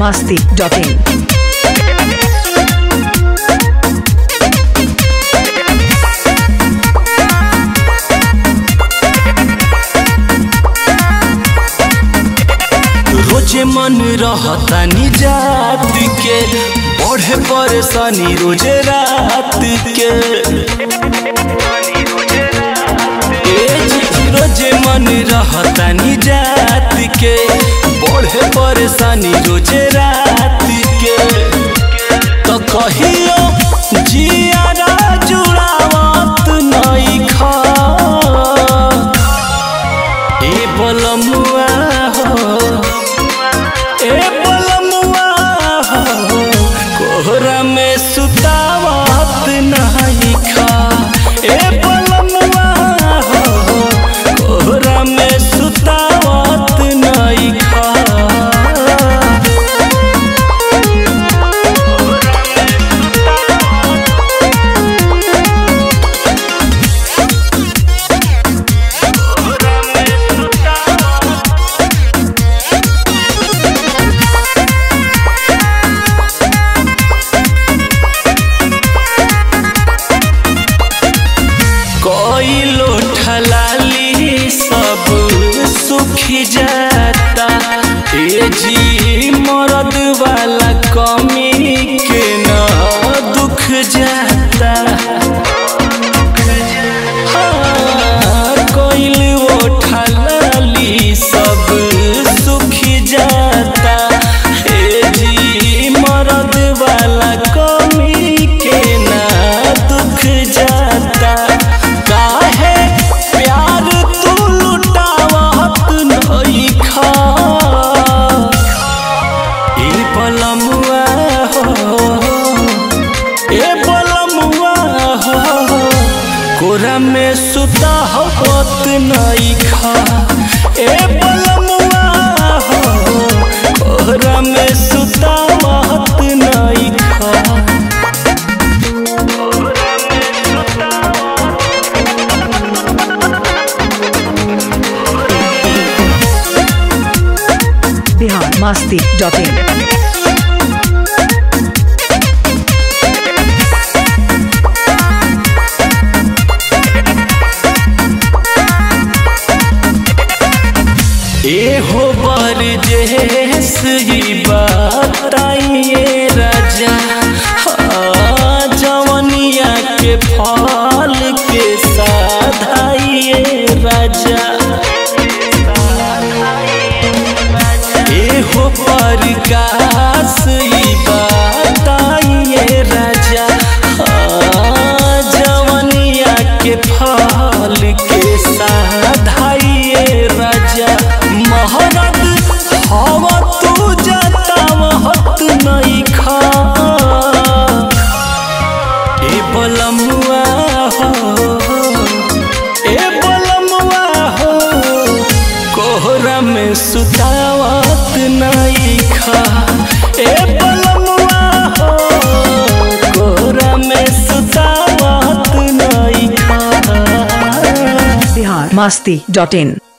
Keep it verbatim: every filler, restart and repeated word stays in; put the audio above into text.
masti dot in. रोजे मन रहता निजात के बढ़े परेशानी रोजे रात के रोजे मन रहता निजात के बढ़े परेशानी रोजे रात के तो कहियो जियारा जुड़ावत नहीं खा ए बलमुआ कोहरा में सुतावत नहीं खा ए बलमुआ कोहरा में सुतावत नहीं खा ठलाली सब सुखी जाता ए जी मरद वाला कमी के न दुख जाता हाँ, कोइल वो ठलाली सब सुखी जाता ए जी मरद वाला कमी के न दुख जाता कोरा में सुता होत नहीं खा ए बलमुआ कोरा में सुता होत नहीं खा Bihar masti dot in. ए हो बरजेस ही बताइए राजा हाँ, जवनिया के फल के साधाइए राजा ए हो प्रकाश ही बताइए राजा हाँ, जवनिया के फल के साधाइए राजा महरद हवा तू जाता महत नहीं खा ए बलमुआ हो ए बलमुआ हो कोहरा में सुतावत नहीं खा ए बलमुआ हो कोहरा में सुतावत नहीं खा Bihar masti dot in.